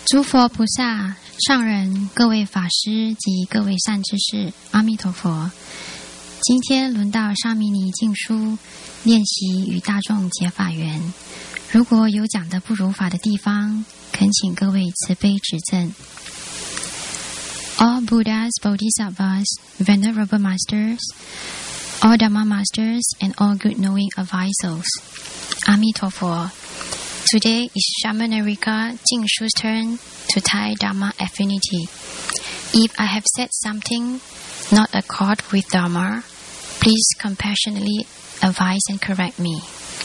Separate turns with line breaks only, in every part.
诸佛菩萨、上人、各位法师及各位善知识，阿弥陀佛。今天轮到沙弥尼净书练习与大众结法缘。如果有讲得不如法的地方，恳请各位慈悲指正。All Buddhas, Bodhisattvas, Venerable Masters, all Dhamma Masters, and all good knowing advisors, 阿弥陀佛。Today is Shamanarika Jingshu's turn to tie Dhamma affinity. If I have said something not accord with Dhamma, please compassionately advise and correct me.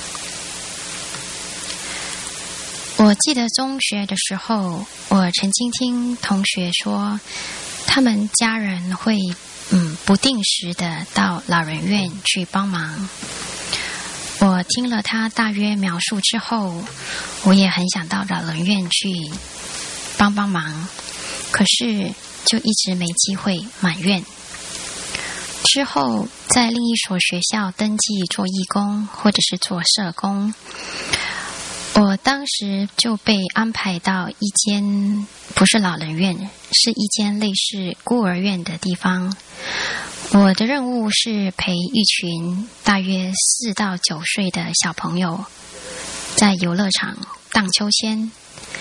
我记得中学的时候，我曾经听同学说，他们家人会不定时的到老人院去帮忙。我听了他大约描述之后，我也很想到老人院去帮忙，可是就一直没机会满愿。之后在另一所学校登记做义工或者是做社工，我当时就被安排到一间不是老人院，是一间类似孤儿院的地方。我的任务是陪一群大约4到9岁的小朋友在游乐场荡秋千。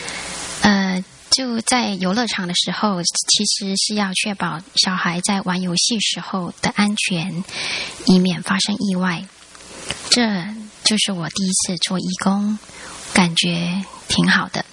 就在游乐场的时候，其实是要确保小孩在玩游戏时候的安全，以免发生意外。这就是我第一次做义工，感觉挺好的。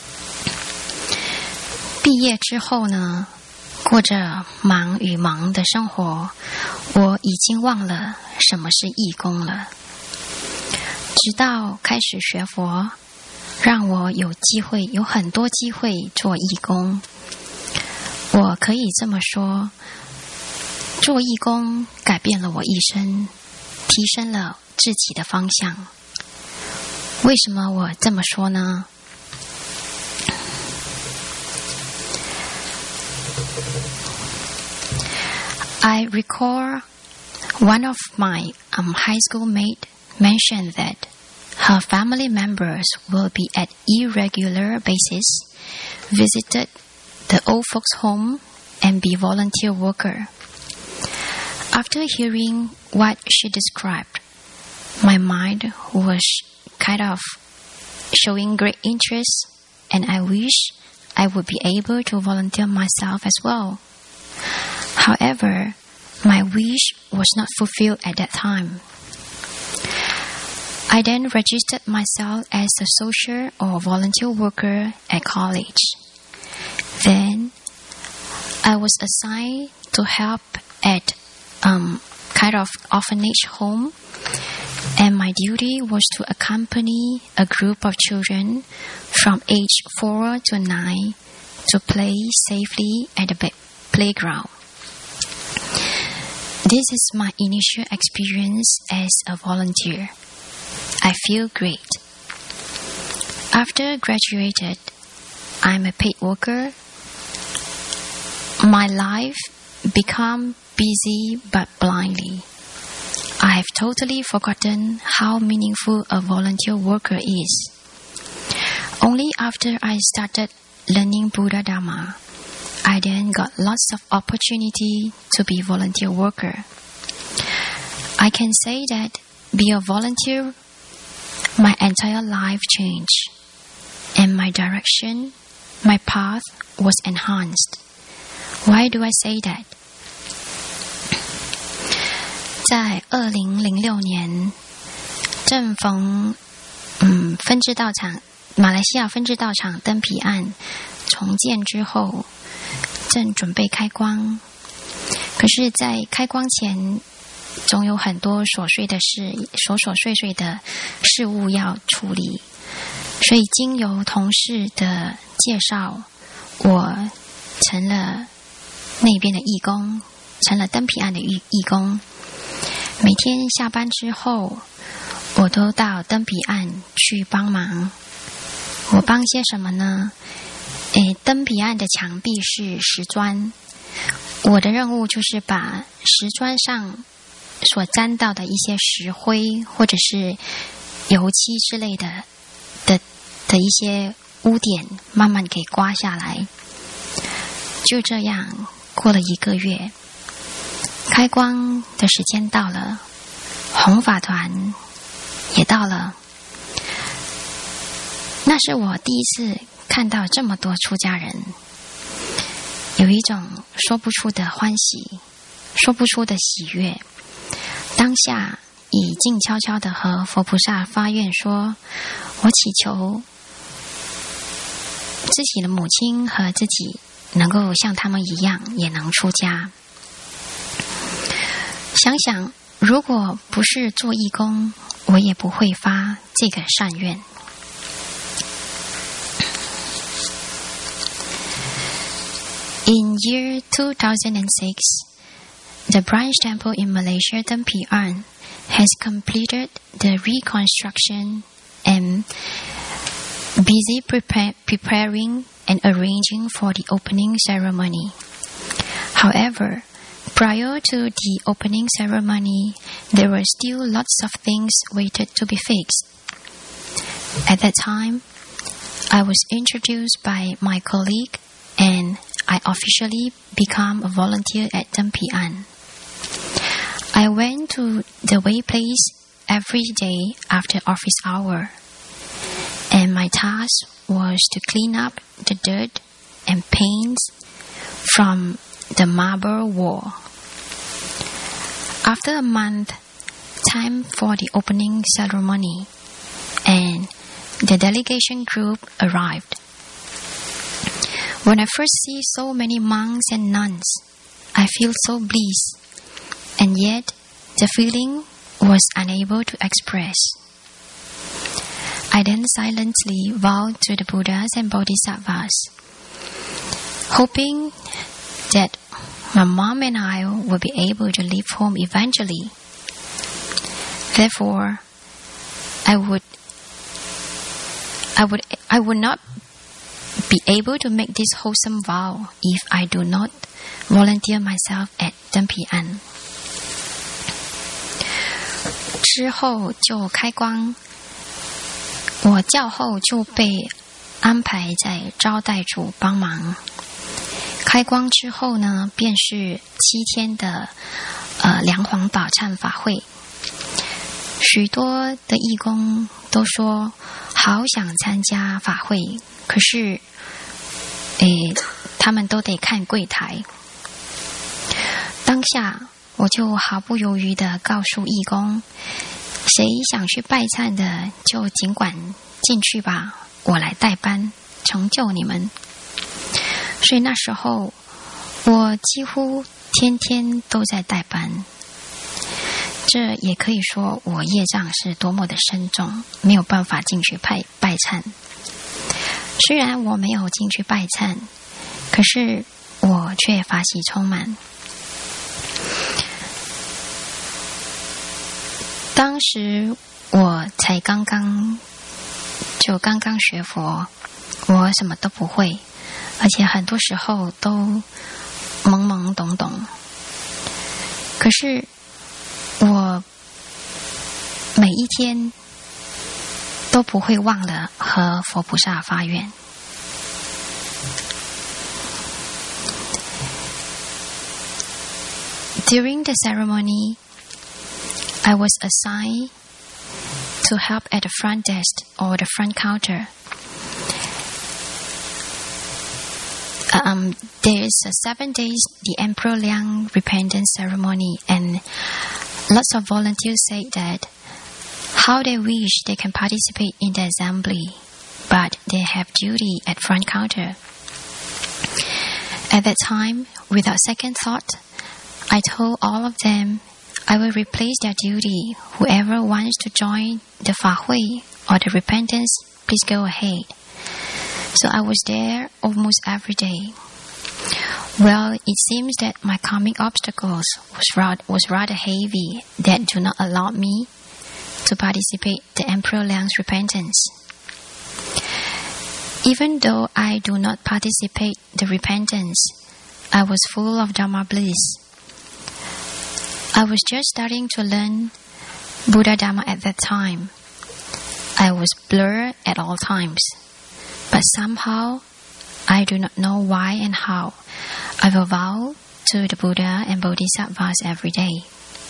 毕业之后呢，过着忙与忙的生活，我已经忘了什么是义工了。直到开始学佛，让我有很多机会做义工。我可以这么说，做义工改变了我一生，提升了自己的方向。为什么我这么说呢？I recall one of my high school mate mentioned that her family members will be at irregular basis visited the old folks' home and be volunteer worker. After hearing what she described, my mind was kind of showing great interest, and I wish I would be able to volunteer myself as well. However, my wish was not fulfilled at that time. I then registered myself as a social or volunteer worker at college. Then, I was assigned to help at kind of orphanage home, and my duty was to accompany a group of children from age 4 to 9 to play safely at the playground. This is my initial experience as a volunteer. I feel great. After graduated, I'm a paid worker. My life became busy but blindly. I have totally forgotten how meaningful a volunteer worker is. Only after I started learning Buddha Dhamma, I then got lots of opportunity to be volunteer worker. I can say that be a volunteer, my entire life changed, and my direction, my path was enhanced. Why do I say that? 在2006年，正逢分支道场马来西亚分支道场登彼岸重建之后，正准备开光。可是在开光前，总有很多琐碎的事，琐碎的事物要处理，所以经由同事的介绍，我成了那边的义工，成了登彼岸的义工。每天下班之后，我都到登彼岸去帮忙。我帮些什么呢？登彼岸的墙壁是石砖，我的任务就是把石砖上所沾到的一些石灰或者是油漆之类的一些污点慢慢给刮下来。就这样过了1个月，开光的时间到了，弘法团也到了。那是我第一次看到这么多出家人，有一种说不出的欢喜，说不出的喜悦。当下已静悄悄地和佛菩萨发愿说，我祈求自己的母亲和自己能够像他们一样也能出家。想想如果不是做义工，我也不会发这个善愿。In year 2006, the branch temple in Malaysia, Tempian, has completed the reconstruction and busy preparing and arranging for the opening ceremony. However, prior to the opening ceremony, there were still lots of things waited to be fixed. At that time, I was introduced by my colleague and I officially became a volunteer at Tempian. I went to the way place every day after office hour, and my task was to clean up the dirt and paints from the marble wall. After a month, time for the opening ceremony, and the delegation group arrived. When I first see so many monks and nuns, I feel so blessed, and yet the feeling was unable to express. I then silently vowed to the Buddhas and Bodhisattvas, hoping that my mom and I will be able to leave home eventually. Therefore, I would not be able to make this wholesome vow if I do not volunteer myself at Tempian. 之后就开光，我较后就被安排在招待处帮忙。开光之后呢，便是7天的梁皇宝忏法会。许多的义工都说好想参加法会，可是他们都得看柜台。当下我就毫不犹豫地告诉义工，谁想去拜忏的就尽管进去吧，我来代班成就你们。所以那时候我几乎天天都在代班。这也可以说我业障是多么的深重，没有办法进去拜忏。虽然我没有进去拜忏，可是我却法喜充满。当时我才刚刚学佛，我什么都不会，而且很多时候都懵懵懂懂。可是我每一天都不会忘了和佛菩萨发愿。During the ceremony, I was assigned to help at the front desk or the front counter. There is 7 days the Emperor Liang repentance ceremony, and lots of volunteers say that how they wish they can participate in the assembly, but they have duty at front counter. At that time, without second thought, I told all of them I will replace their duty. Whoever wants to join the Fa Hui or the repentance, please go ahead. So I was there almost every day. Well, it seems that my karmic obstacles was rather heavy that do not allow me to participate the Emperor Liang's repentance. Even though I do not participate the repentance, I was full of Dharma bliss. I was just starting to learn Buddha Dharma at that time. I was blurred at all times. But somehow, I do not know why and how, I will vow to the Buddha and Bodhisattvas every day.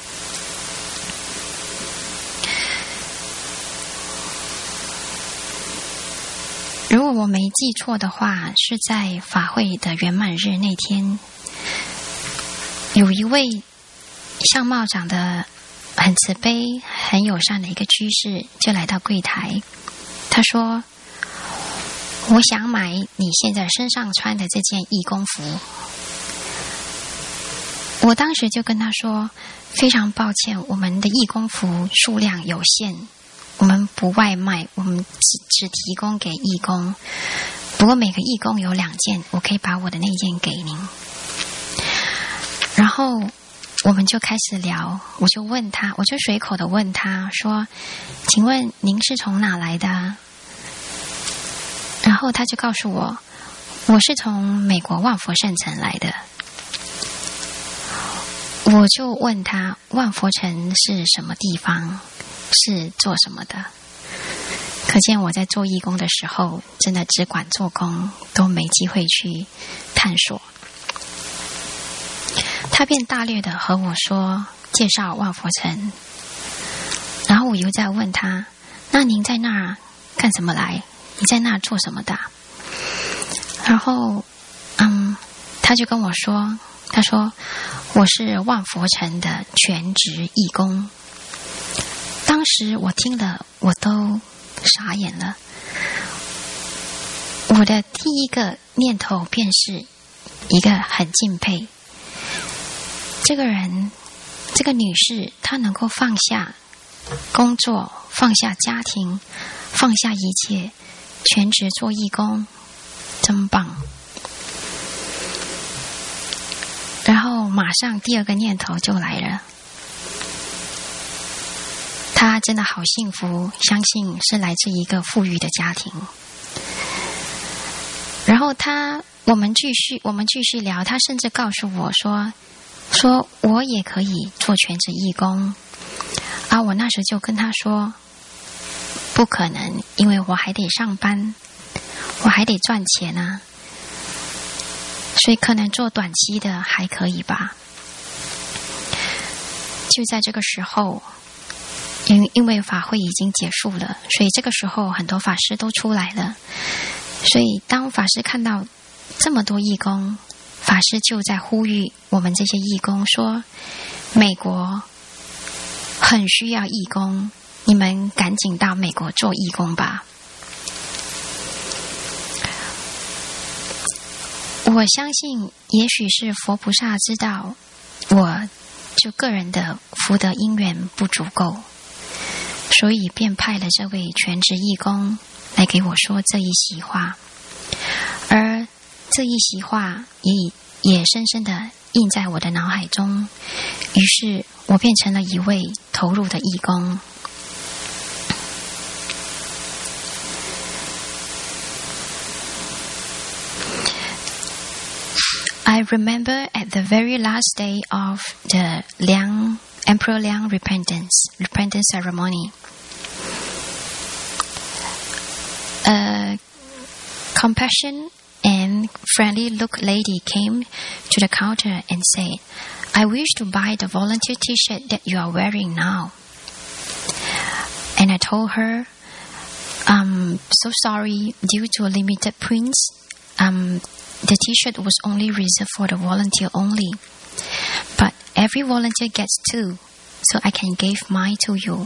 如果我没记错的话，是在法会的圆满日那天，有一位相貌长得很慈悲、很友善的一个居士就来到柜台，他说：“我想买你现在身上穿的这件义工服。”我当时就跟他说：“非常抱歉，我们的义工服数量有限。”我们不外卖，我们只提供给义工。不过每个义工有2件，我可以把我的那件给您。然后我们就开始聊，我就问他，我就随口的问他说：“请问您是从哪来的？”然后他就告诉我：“我是从美国万佛圣城来的。”我就问他：“万佛城是什么地方？是做什么的？”可见我在做义工的时候，真的只管做工，都没机会去探索。他便大略的和我说介绍万佛城，然后我又在问他：“那您在那儿干什么来？你在那儿做什么的？”然后他就跟我说，他说：“我是万佛城的全职义工。”当时我听了，我都傻眼了。我的第一个念头便是一个很敬佩。这个人，这个女士，她能够放下工作，放下家庭，放下一切，全职做义工，真棒。然后马上第二个念头就来了。他真的好幸福，相信是来自一个富裕的家庭。然后我们继续聊，他甚至告诉我说我也可以做全职义工。我那时就跟他说不可能，因为我还得上班，我还得赚钱啊，所以可能做短期的还可以吧。就在这个时候，因为法会已经结束了，所以这个时候很多法师都出来了。所以当法师看到这么多义工，法师就在呼吁我们这些义工说：“美国很需要义工，你们赶紧到美国做义工吧。”我相信，也许是佛菩萨知道我就个人的福德因缘不足够，所以便派了这位全职义工来给我说这一席话，而这一席话也深深的印在我的脑海中，于是我变成了一位投入的义工。I remember at the very last day of the Emperor Liang repentance ceremony, a compassion and friendly look lady came to the counter and said, "I wish to buy the volunteer T-shirt that you are wearing now." And I told her, "So sorry, due to a limited prints, the T-shirt was only reserved for the volunteer only. But every volunteer gets 2, so I can give mine to you."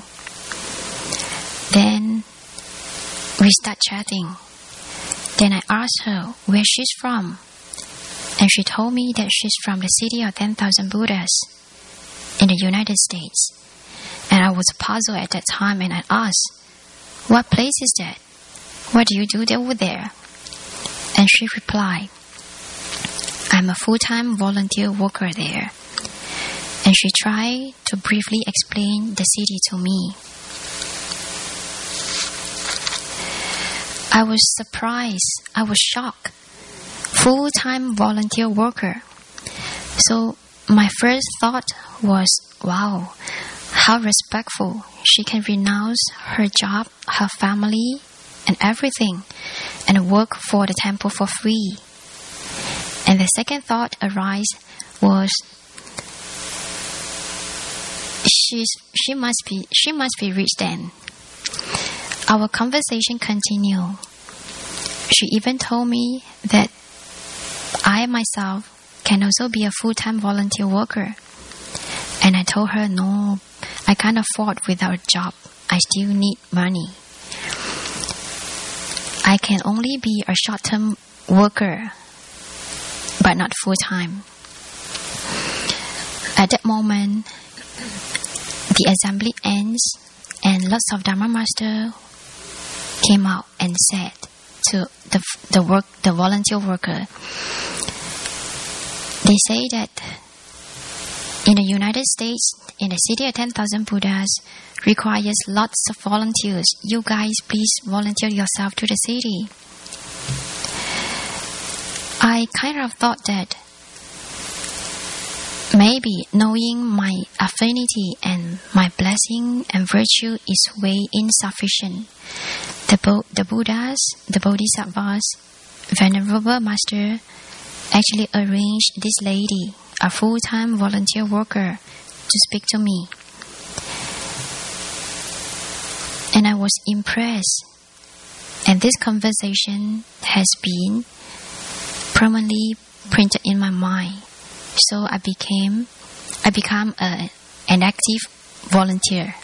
Then we start chatting. Then I asked her where she's from, and she told me that she's from the city of 10,000 Buddhas in the United States. And I was puzzled at that time, and I asked, "What place is that? What do you do over there?" And she replied, "I'm a full-time volunteer worker there." And she tried to briefly explain the city to me. I was surprised. I was shocked. Full-time volunteer worker. So my first thought was, wow, how respectful. She can renounce her job, her family, and everything and work for the temple for free. And the second thought arose was, she must be rich then. Our conversation continued. She even told me that I myself can also be a full-time volunteer worker. And I told her, no, I can't afford without a job. I still need money. I can only be a short-term worker, but not full-time. At that moment, the assembly ends, and lots of Dharma Master came out and said to the volunteer worker, they say that in the United States, in the city of 10,000 Buddhas, requires lots of volunteers. You guys, please volunteer yourself to the city. I kind of thought that maybe knowing my affinity and my blessing and virtue is way insufficient. The Buddhas, the Bodhisattvas, Venerable Master actually arranged this lady, a full-time volunteer worker, to speak to me. And I was impressed. And this conversation has been permanently printed in my mind. So I become an active volunteer.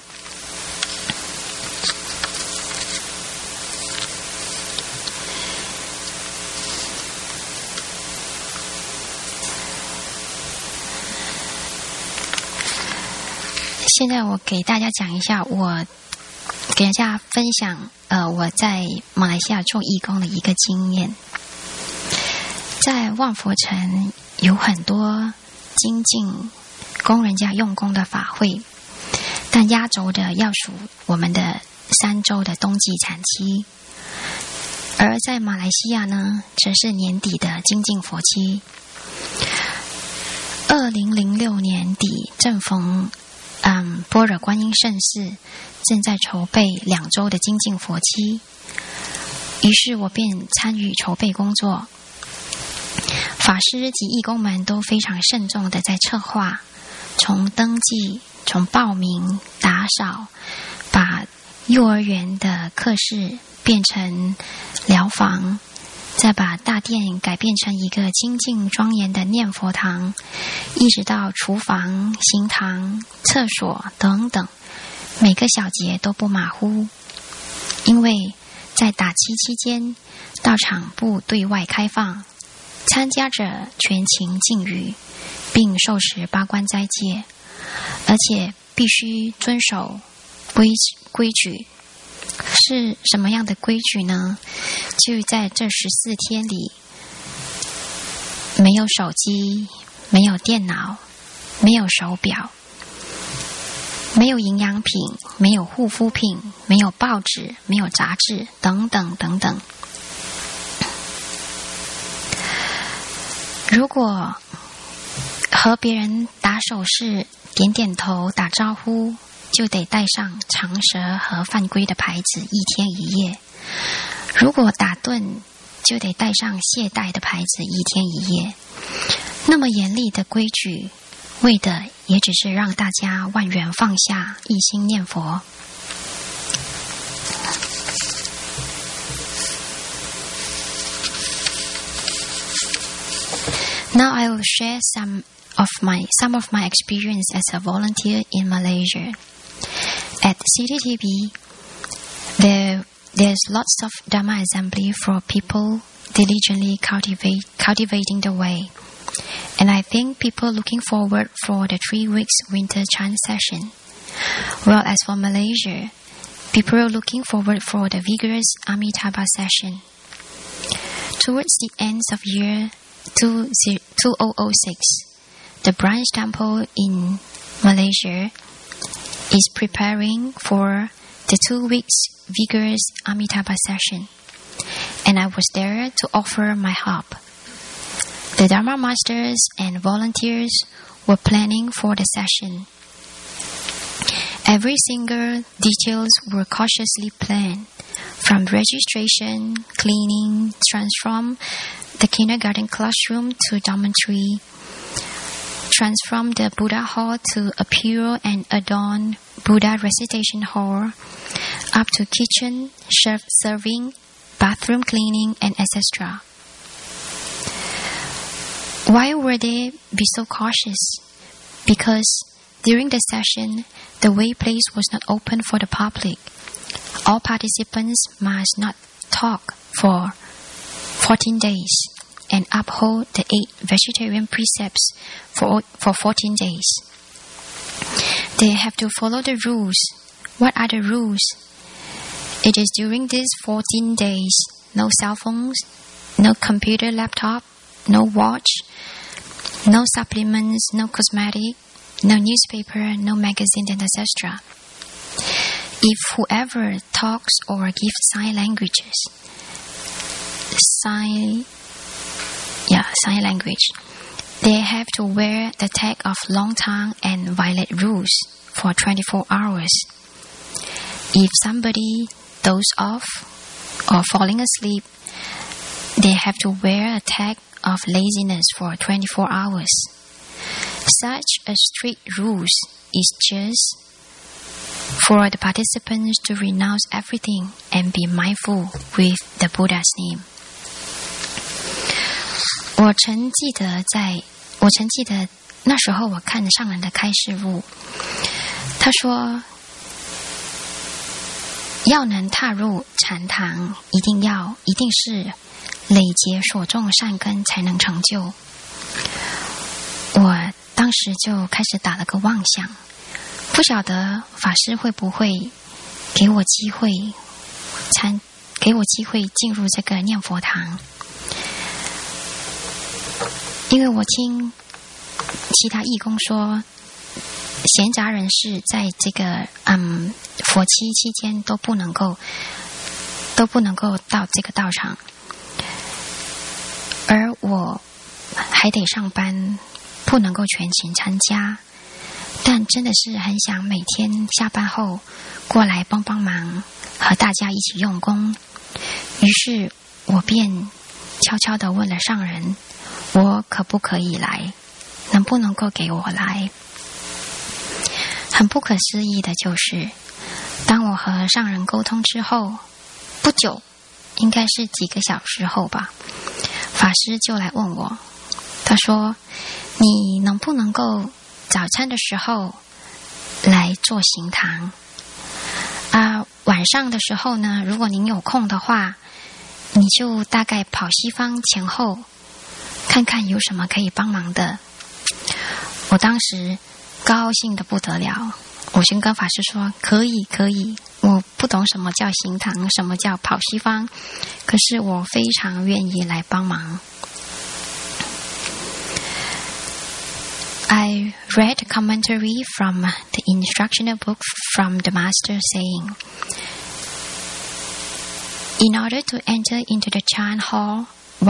现在我给大家讲一下，给大家分享我在马来西亚做义工的一个经验。在万佛城有很多精进工人家用功的法会，但压轴的要数我们的3周的冬季产期，而在马来西亚呢，则是年底的精进佛期。2006年底正逢般若观音盛世，正在筹备2周的精进佛期，于是我便参与筹备工作。法师及义工们都非常慎重的在策划，从登记、从报名、打扫，把幼儿园的课室变成疗房，再把大殿改变成一个清净庄严的念佛堂，一直到厨房、行堂、厕所等等，每个小节都不马虎。因为在打七期间，道场不对外开放，参加者全情禁语，并受持八关斋戒，而且必须遵守规矩。是什么样的规矩呢？就在这14天里，没有手机，没有电脑，没有手表，没有营养品，没有护肤品，没有报纸，没有杂志，等等等等。如果和别人打手势、点点头、打招呼，就得带上长舌和犯规的牌子1天1夜；如果打盹，就得带上懈怠的牌子1天1夜。那么严厉的规矩，为的也只是让大家万缘放下，一心念佛。Now I will share some of my experience as a volunteer in Malaysia. At CTTB, there's lots of Dhamma assembly for people diligently cultivating the way. And I think people looking forward for the 3 weeks winter chant session. Well, as for Malaysia, people are looking forward for the vigorous Amitabha session. Towards the end of year 2006, the branch temple in Malaysia is preparing for the 2 weeks vigorous Amitabha session, and I was there to offer my help. The Dharma masters and volunteers were planning for the session. Every single details were cautiously planned, from registration, cleaning, transform the kindergarten classroom to dormitory, transform the Buddha hall to a pure and adorned Buddha recitation hall, up to kitchen, serving, bathroom cleaning, and etc. Why would they be so cautious? Because during the session, the way place was not open for the public. All participants must not talk for 14 days and uphold the 8 vegetarian precepts for 14 days. They have to follow the rules. What are the rules? It is during these 14 days, no cell phones, no computer, laptop, no watch, no supplements, no cosmetic, no newspaper, no magazine, and etc. If whoever talks or gives sign language, they have to wear the tag of long tongue and violate rules for 24 hours. If somebody dozes off or falling asleep, they have to wear a tag of laziness for 24 hours. Such a strict rules is just for the participants to renounce everything and be mindful with the Buddha's name. 我曾记得那时候我看上人的开示录，他说要能踏入禅堂，一定是累劫所种善根才能成就。我当时就开始打了个妄想，不晓得法师会不会给我机会进入这个念佛堂，因为我听其他义工说，闲杂人士在这个佛期期间都不能够到这个道场，而我还得上班，不能够全勤参加。但真的是很想每天下班后过来帮帮忙，和大家一起用功。于是我便悄悄地问了上人，我可不可以来？能不能够给我来？很不可思议的就是，当我和上人沟通之后，不久，应该是几个小时后吧，法师就来问我，他说：“你能不能够早餐的时候来做行堂？晚上的时候呢，如果您有空的话，你就大概跑西方前后，看看有什么可以帮忙的。”我当时高兴得不得了，我先跟法师说可以，我不懂什么叫行堂，什么叫跑西方，可是我非常愿意来帮忙。I read a commentary from the instructional book from the Master saying, in order to enter into the chant hall,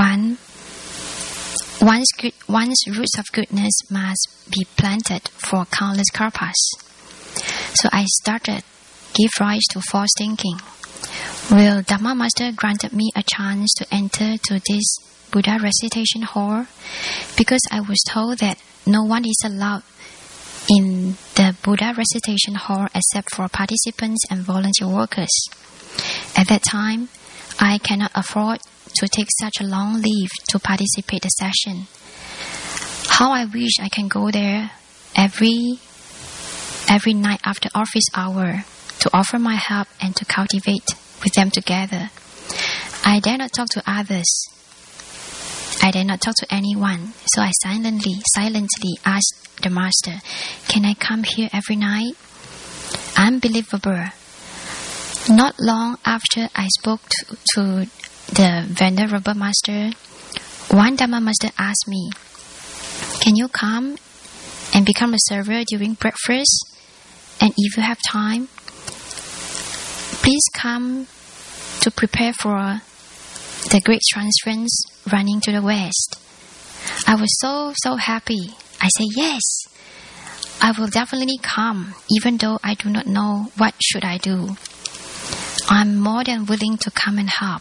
one's roots of goodness must be planted for countless kalpas. So I started, give rise to false thinking. Will Dhamma Master granted me a chance to enter to this Buddha recitation hall? Because I was told that no one is allowed in the Buddha recitation hall except for participants and volunteer workers. At that time, I cannot afford to take such a long leave to participate the session. How I wish I can go there every night after office hour to offer my help and to cultivate with them together. I dare not talk to others. I dare not talk to anyone, so I silently asked the Master, can I come here every night? Unbelievable. Not long after I spoke to the Venerable Master, one Dhamma Master asked me, can you come and become a server during breakfast? And if you have time, please come to prepare for the great transference running to the west. I was so happy. I said, yes, I will definitely come, even though I do not know what should I do. I'm more than willing to come and help.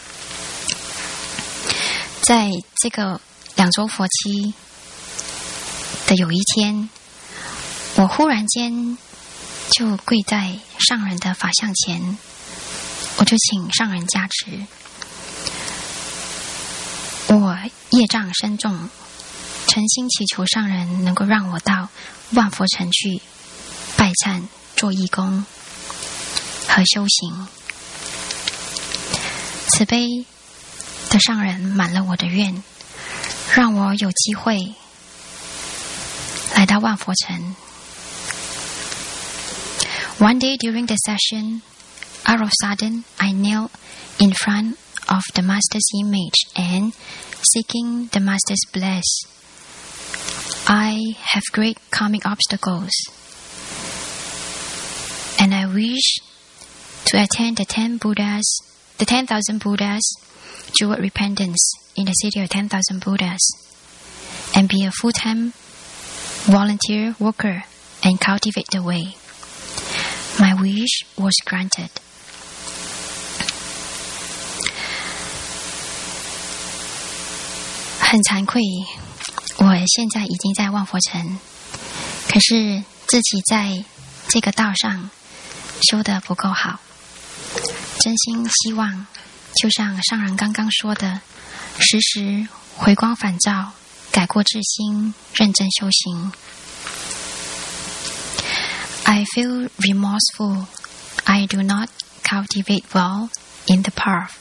在这个2周佛期的有一天，我忽然间就跪在上人的法像前，我就请上人加持。我业障深重，诚心祈求上人能够让我到万佛城去拜忏、做义工和修行。慈悲的上人满了我的愿，让我有机会来到万佛城。One day during the session, out of sudden, I knelt in front of the Master's image and, seeking the Master's bless, I have great karmic obstacles, and I wish to attend the 10,000 Buddhas jewel repentance in the city of 10,000 Buddhas, and be a full-time volunteer worker and cultivate the way. My wish was granted. 很惭愧，我现在已经在万佛城，可是自己在这个道上修得不够好，真心希望就像上人刚刚说的，时时回光返照，改过自新，认真修行。I feel remorseful. I do not cultivate well in the path.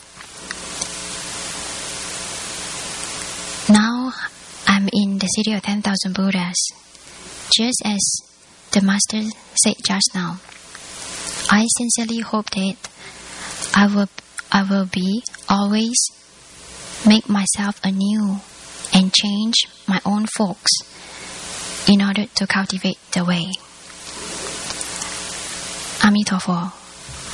Now I'm in the city of 10,000 Buddhas. Just as the Master said just now, I sincerely hope that I will be always make myself anew and change my own folks in order to cultivate the way. 阿弥陀佛。